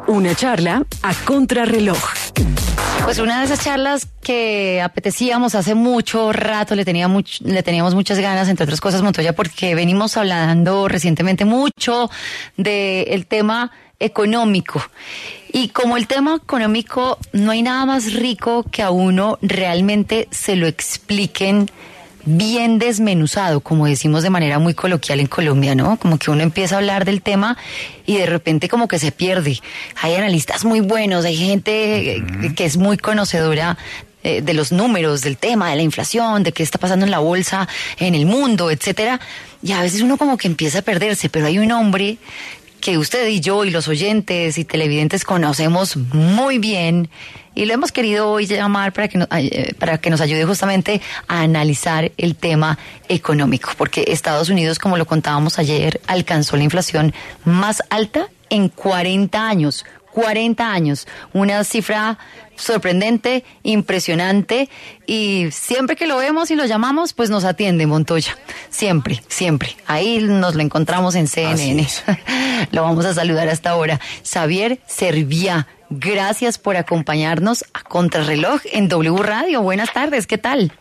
Una charla a contrarreloj. Pues una de esas charlas que apetecíamos hace mucho rato, le teníamos muchas ganas, entre otras cosas, Montoya, porque venimos hablando recientemente mucho del tema económico. Y como el tema económico, no hay nada más rico que a uno realmente se lo expliquen bien desmenuzado, como decimos de manera muy coloquial en Colombia, ¿no? Como que uno empieza a hablar del tema y de repente como que se pierde. Hay analistas muy buenos, hay gente que es muy conocedora de los números, del tema, de la inflación, de qué está pasando en la bolsa, en el mundo, etcétera. Y a veces uno como que empieza a perderse, pero hay un hombre que usted y yo y los oyentes y televidentes conocemos muy bien y lo hemos querido hoy llamar para que nos ayude justamente a analizar el tema económico, porque Estados Unidos, como lo contábamos ayer, alcanzó la inflación más alta en 40 años. 40 años, una cifra sorprendente, impresionante, y siempre que lo vemos y lo llamamos, pues nos atiende Montoya, siempre, siempre. Ahí nos lo encontramos en CNN. Lo vamos a saludar hasta ahora. Xavier Serviá, gracias por acompañarnos a Contrarreloj en W Radio. Buenas tardes, ¿qué tal?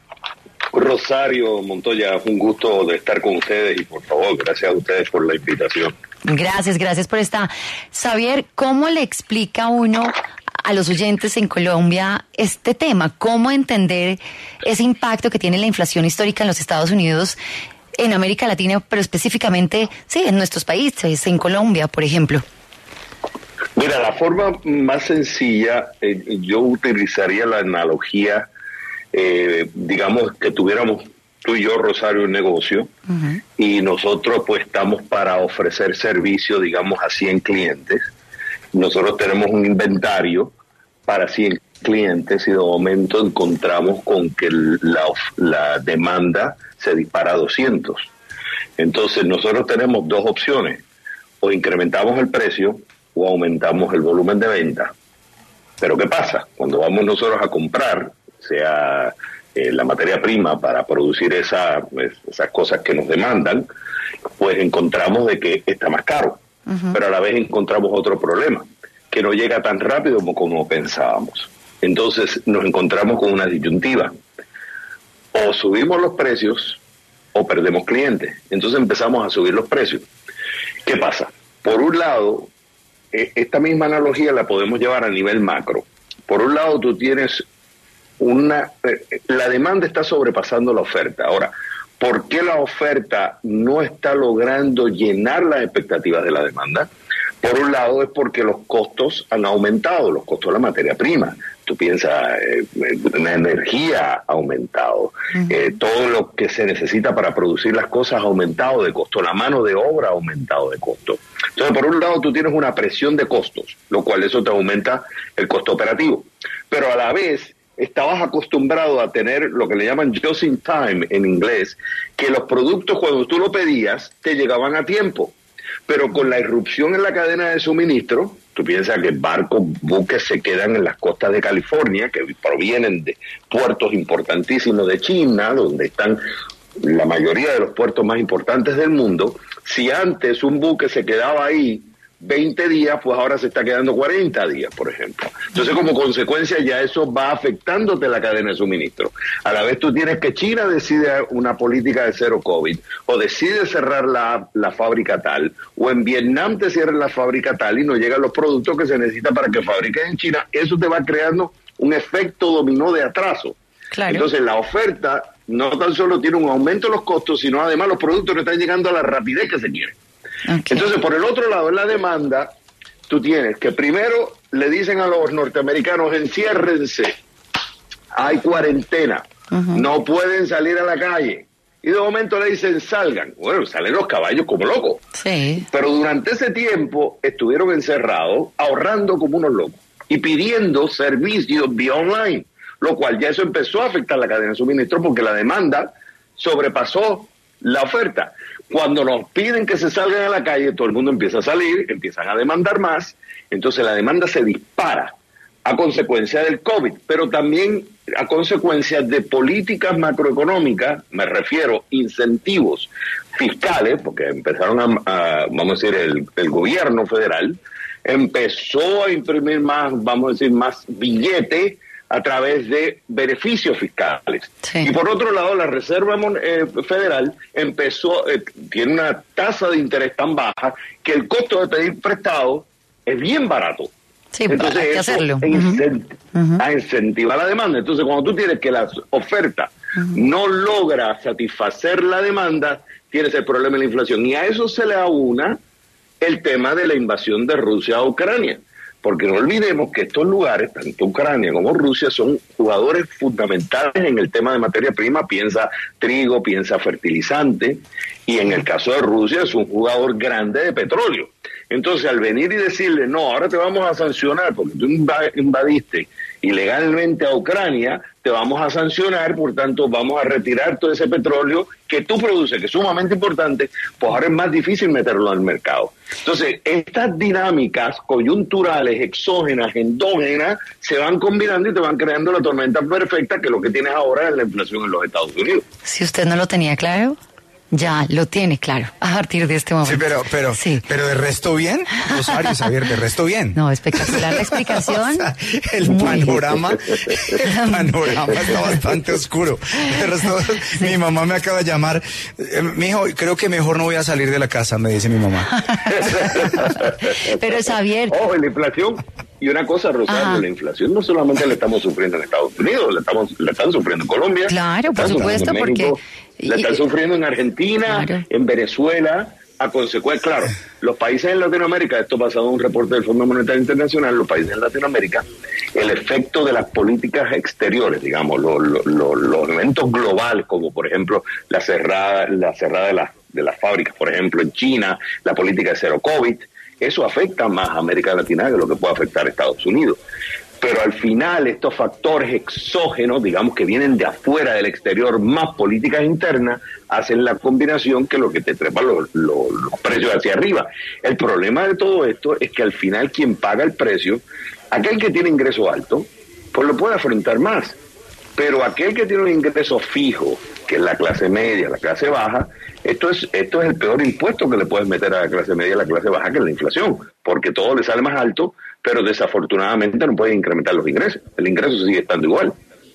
Rosario, Montoya, un gusto de estar con ustedes y por favor, gracias a ustedes por la invitación. Gracias por esta. Xavier, ¿cómo le explica uno a los oyentes en Colombia este tema? ¿Cómo entender ese impacto que tiene la inflación histórica en los Estados Unidos, en América Latina, pero específicamente, sí, en nuestros países, en Colombia, por ejemplo? Mira, la forma más sencilla, yo utilizaría la analogía, digamos que tuviéramos tú y yo, Rosario, un negocio, y nosotros pues estamos para ofrecer servicio, digamos, a 100 clientes. Nosotros tenemos un inventario para 100 clientes y de momento encontramos con que la demanda se dispara a 200. Entonces nosotros tenemos dos opciones: o incrementamos el precio o aumentamos el volumen de venta. Pero ¿qué pasa? Cuando vamos nosotros a comprar, sea la materia prima para producir esas cosas que nos demandan, pues encontramos de que está más caro. Pero a la vez encontramos otro problema, que no llega tan rápido como pensábamos. Entonces nos encontramos con una disyuntiva: o subimos los precios o perdemos clientes. Entonces empezamos a subir los precios. ¿Qué pasa? Por un lado, esta misma analogía la podemos llevar a nivel macro. Por un lado, tú tienes la demanda está sobrepasando la oferta. Ahora, ¿por qué la oferta no está logrando llenar las expectativas de la demanda? Por un lado es porque los costos han aumentado, los costos de la materia prima. Tú piensas, la energía ha aumentado, todo lo que se necesita para producir las cosas ha aumentado de costo, la mano de obra ha aumentado de costo. Entonces, por un lado tú tienes una presión de costos, lo cual eso te aumenta el costo operativo. Pero a la vez estabas acostumbrado a tener lo que le llaman just in time en inglés, que los productos cuando tú lo pedías te llegaban a tiempo. Pero con la irrupción en la cadena de suministro, tú piensas que barcos, buques se quedan en las costas de California, que provienen de puertos importantísimos de China, donde están la mayoría de los puertos más importantes del mundo. Si antes un buque se quedaba ahí 20 días, pues ahora se está quedando 40 días, por ejemplo. Entonces, como consecuencia, ya eso va afectándote la cadena de suministro. A la vez tú tienes que China decide una política de cero COVID, o decide cerrar la fábrica tal, o en Vietnam te cierran la fábrica tal y no llegan los productos que se necesitan para que fabriquen en China. Eso te va creando un efecto dominó de atraso. Claro. Entonces, la oferta no tan solo tiene un aumento de los costos, sino además los productos no están llegando a la rapidez que se quiere. Okay. Entonces, por el otro lado, en la demanda, tú tienes que primero le dicen a los norteamericanos: enciérrense, hay cuarentena, no pueden salir a la calle. Y de momento le dicen: salgan. Bueno, salen los caballos como locos. Sí. Pero durante ese tiempo estuvieron encerrados, ahorrando como unos locos y pidiendo servicios vía online, lo cual ya eso empezó a afectar la cadena de suministro porque la demanda sobrepasó la oferta. Cuando nos piden que se salgan a la calle, todo el mundo empieza a salir, empiezan a demandar más, entonces la demanda se dispara a consecuencia del COVID, pero también a consecuencia de políticas macroeconómicas, me refiero incentivos fiscales, porque empezaron vamos a decir, el gobierno federal empezó a imprimir más, vamos a decir, más billetes a través de beneficios fiscales. Sí. Y por otro lado, la Reserva Federal tiene una tasa de interés tan baja que el costo de pedir prestado es bien barato. Sí, entonces hay que eso hacerlo. incentiva la demanda. Entonces, cuando tú tienes que la oferta no logra satisfacer la demanda, tienes el problema de la inflación. Y a eso se le aúna el tema de la invasión de Rusia a Ucrania. Porque no olvidemos que estos lugares, tanto Ucrania como Rusia, son jugadores fundamentales en el tema de materia prima. Piensa trigo, piensa fertilizante, y en el caso de Rusia es un jugador grande de petróleo. Entonces, al venir y decirle, no, ahora te vamos a sancionar porque tú invadiste ilegalmente a Ucrania, te vamos a sancionar, por tanto vamos a retirar todo ese petróleo que tú produces, que es sumamente importante, pues ahora es más difícil meterlo al mercado. Entonces, estas dinámicas coyunturales, exógenas, endógenas, se van combinando y te van creando la tormenta perfecta, que lo que tienes ahora es la inflación en los Estados Unidos. Si usted no lo tenía claro, ya lo tiene claro a partir de este momento. Pero de resto bien, Rosario, Xavier, de resto bien. No, espectacular la explicación. O sea, el panorama está bastante oscuro. De resto, mi mamá me acaba de llamar. Mijo, creo que mejor no voy a salir de la casa, me dice mi mamá. Pero Xavier. Ojo, la inflación. Y una cosa, Rosario, la inflación no solamente la estamos sufriendo en Estados Unidos, la están sufriendo en Colombia. Claro, por supuesto, porque... La están sufriendo en Argentina, claro, en Venezuela, a consecuencia, claro, los países en Latinoamérica, esto basado en un reporte del Fondo Monetario Internacional, los países en Latinoamérica, el efecto de las políticas exteriores, digamos, los eventos globales, como por ejemplo la cerrada de las fábricas, por ejemplo, en China, la política de cero COVID, eso afecta más a América Latina que lo que puede afectar a Estados Unidos. Pero al final estos factores exógenos, digamos que vienen de afuera, del exterior, más políticas internas, hacen la combinación que lo que te trepa los precios hacia arriba. El problema de todo esto es que al final quien paga el precio, aquel que tiene ingreso alto, pues lo puede afrontar más. Pero aquel que tiene un ingreso fijo, que es la clase media, la clase baja, esto es el peor impuesto que le puedes meter a la clase media y a la clase baja, que es la inflación, porque todo le sale más alto, pero desafortunadamente no pueden incrementar los ingresos. El ingreso sigue estando igual.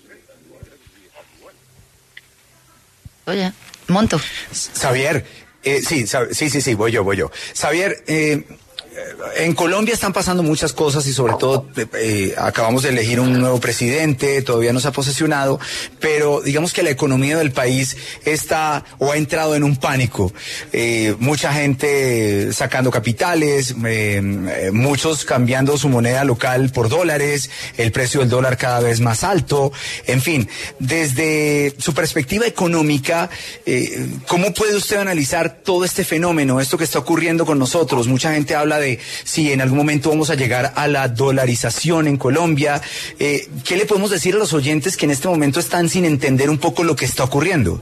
Oye, Monto. Xavier, sí, voy yo. Xavier, en Colombia están pasando muchas cosas y sobre todo acabamos de elegir un nuevo presidente, todavía no se ha posesionado, pero digamos que la economía del país está o ha entrado en un pánico. Mucha gente sacando capitales, muchos cambiando su moneda local por dólares, el precio del dólar cada vez más alto, en fin, desde su perspectiva económica, ¿cómo puede usted analizar todo este fenómeno, esto que está ocurriendo con nosotros? Mucha gente habla de si en algún momento vamos a llegar a la dolarización en Colombia. ¿Qué le podemos decir a los oyentes que en este momento están sin entender un poco lo que está ocurriendo?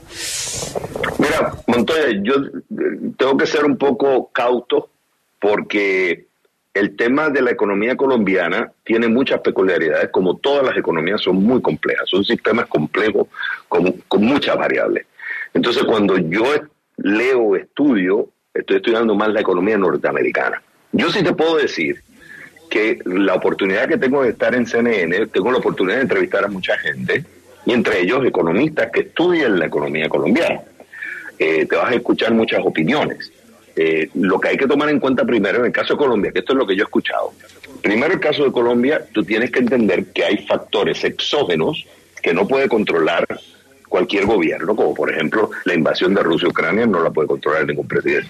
Mira, Montoya, yo tengo que ser un poco cauto porque el tema de la economía colombiana tiene muchas peculiaridades, como todas las economías son muy complejas, son sistemas complejos con muchas variables. Entonces, cuando yo leo, estudio, estoy estudiando más la economía norteamericana. Yo sí te puedo decir que la oportunidad que tengo de estar en CNN, tengo la oportunidad de entrevistar a mucha gente, y entre ellos economistas que estudian la economía colombiana. Te vas a escuchar muchas opiniones. Lo que hay que tomar en cuenta primero en el caso de Colombia, que esto es lo que yo he escuchado. Primero, el caso de Colombia, tú tienes que entender que hay factores exógenos que no puede controlar cualquier gobierno, como por ejemplo la invasión de Rusia a Ucrania no la puede controlar ningún presidente.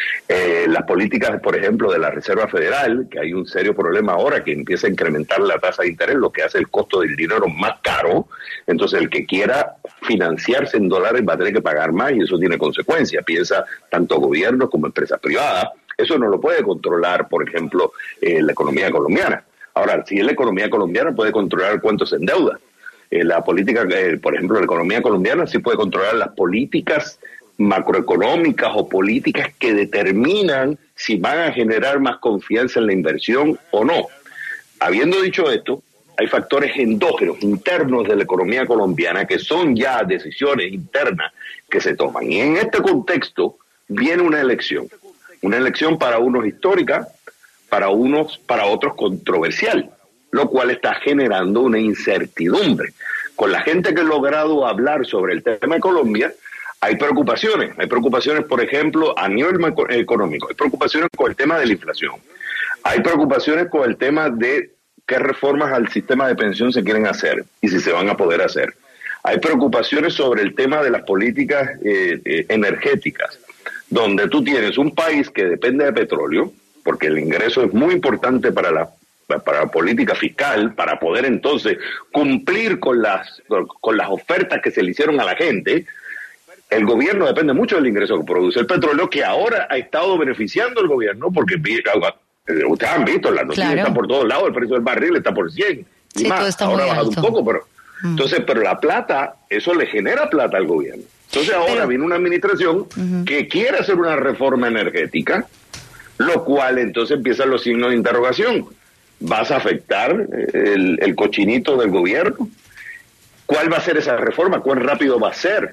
Las políticas, por ejemplo, de la Reserva Federal, que hay un serio problema ahora que empieza a incrementar la tasa de interés, lo que hace el costo del dinero más caro. Entonces el que quiera financiarse en dólares va a tener que pagar más y eso tiene consecuencias. Piensa tanto gobiernos como empresas privadas. Eso no lo puede controlar, por ejemplo, la economía colombiana. Ahora, si la economía colombiana puede controlar cuánto se endeuda. La política, por ejemplo, la economía colombiana sí puede controlar las políticas macroeconómicas o políticas que determinan si van a generar más confianza en la inversión o no. Habiendo dicho esto, hay factores endógenos, internos de la economía colombiana, que son ya decisiones internas que se toman. Y en este contexto viene una elección para unos histórica, para otros controversial, lo cual está generando una incertidumbre. Con la gente que ha logrado hablar sobre el tema de Colombia, hay preocupaciones, por ejemplo, a nivel económico, hay preocupaciones con el tema de la inflación, hay preocupaciones con el tema de qué reformas al sistema de pensión se quieren hacer y si se van a poder hacer. Hay preocupaciones sobre el tema de las políticas energéticas, donde tú tienes un país que depende de petróleo, porque el ingreso es muy importante para la política fiscal, para poder entonces cumplir con las ofertas que se le hicieron a la gente. El gobierno depende mucho del ingreso que produce el petróleo, que ahora ha estado beneficiando al gobierno, porque ustedes han visto, las noticias están por todos lados, el precio del barril está por 100 y sí, más, ahora ha bajado un poco, pero entonces, pero la plata, eso le genera plata al gobierno. Entonces ahora viene una administración que quiere hacer una reforma energética, lo cual entonces empiezan los signos de interrogación. ¿Vas a afectar el cochinito del gobierno? ¿Cuál va a ser esa reforma? ¿Cuán rápido va a ser?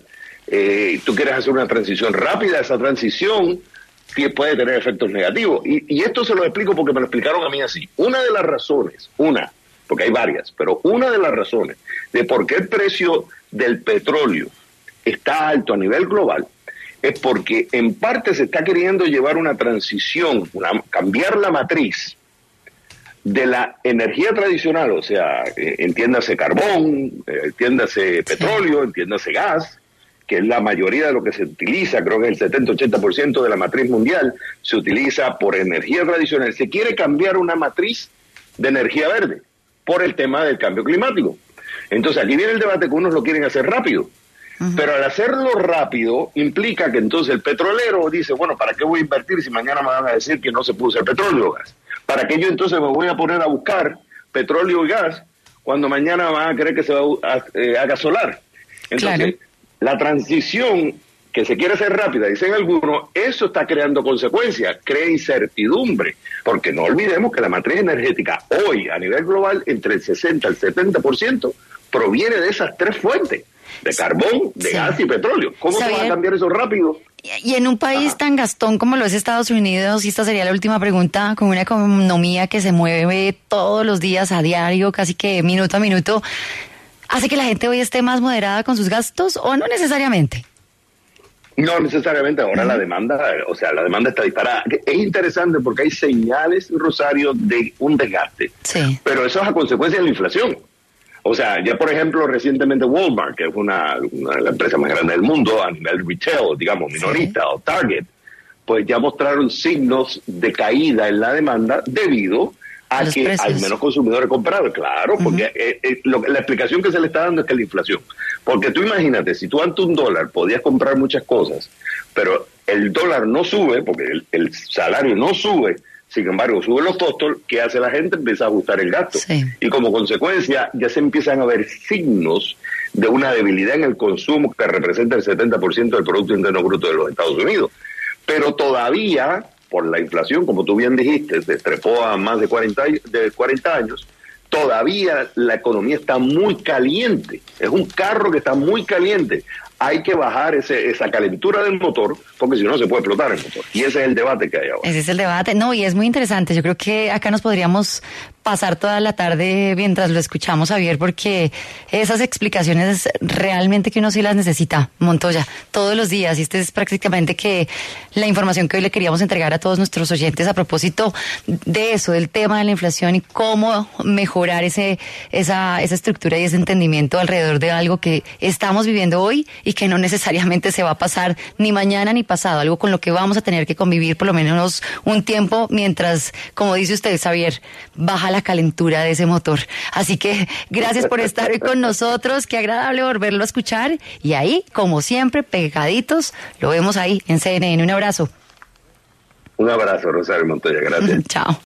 Tú quieres hacer una transición rápida, esa transición puede tener efectos negativos. Y esto se lo explico porque me lo explicaron a mí así. Una de las razones, porque hay varias, pero una de las razones de por qué el precio del petróleo está alto a nivel global es porque en parte se está queriendo llevar una transición, cambiar la matriz de la energía tradicional, o sea, entiéndase carbón, entiéndase petróleo, entiéndase gas, que es la mayoría de lo que se utiliza, creo que el 70-80% de la matriz mundial se utiliza por energía tradicional. Se quiere cambiar una matriz de energía verde por el tema del cambio climático. Entonces aquí viene el debate que unos lo quieren hacer rápido, pero al hacerlo rápido implica que entonces el petrolero dice, bueno, ¿para qué voy a invertir si mañana me van a decir que no se puede usar petróleo o gas? ¿Para qué yo entonces me voy a poner a buscar petróleo y gas cuando mañana van a querer que se haga solar? Entonces, la transición que se quiere hacer rápida, dicen algunos, eso está creando consecuencias, crea incertidumbre, porque no olvidemos que la matriz energética hoy a nivel global entre el 60 al 70% proviene de esas tres fuentes, de carbón, de gas y petróleo. ¿Cómo se va a cambiar eso rápido? Y en un país tan gastón como lo es Estados Unidos, y esta sería la última pregunta, con una economía que se mueve todos los días, a diario, casi que minuto a minuto, ¿hace que la gente hoy esté más moderada con sus gastos o no necesariamente? No necesariamente, ahora la demanda está disparada. Es interesante porque hay señales, Rosario, de un desgaste, pero eso es a consecuencia de la inflación. O sea, ya por ejemplo, recientemente Walmart, que es la empresa más grande del mundo a nivel retail, digamos, minorista, o Target, pues ya mostraron signos de caída en la demanda debido a que hay menos consumidores comprados. Claro, porque la explicación que se le está dando es que la inflación. Porque tú imagínate, si tú ante $1 podías comprar muchas cosas, pero el dólar no sube, porque el salario no sube, sin embargo, suben los costos, ¿qué hace la gente? Empieza a ajustar el gasto. Y como consecuencia, ya se empiezan a ver signos de una debilidad en el consumo que representa el 70% del Producto Interno Bruto de los Estados Unidos. Pero todavía, por la inflación, como tú bien dijiste, se trepó a más de 40 años, todavía la economía está muy caliente. Es un carro que está muy caliente. Hay que bajar esa calentura del motor, porque si no se puede explotar el motor. Y ese es el debate que hay ahora. Ese es el debate. No, y es muy interesante. Yo creo que acá nos podríamos pasar toda la tarde mientras lo escuchamos, Javier, porque esas explicaciones realmente que uno sí las necesita, Montoya, todos los días. Y este es prácticamente que la información que hoy le queríamos entregar a todos nuestros oyentes a propósito de eso, del tema de la inflación y cómo mejorar esa estructura y ese entendimiento alrededor de algo que estamos viviendo hoy y que no necesariamente se va a pasar ni mañana ni pasado, algo con lo que vamos a tener que convivir por lo menos un tiempo mientras, como dice usted, Javier, baja la calentura de ese motor. Así que gracias por estar hoy con nosotros, qué agradable volverlo a escuchar, y ahí, como siempre, pegaditos, lo vemos ahí en CNN. Un abrazo. Un abrazo, Rosario Montoya, gracias. Chao.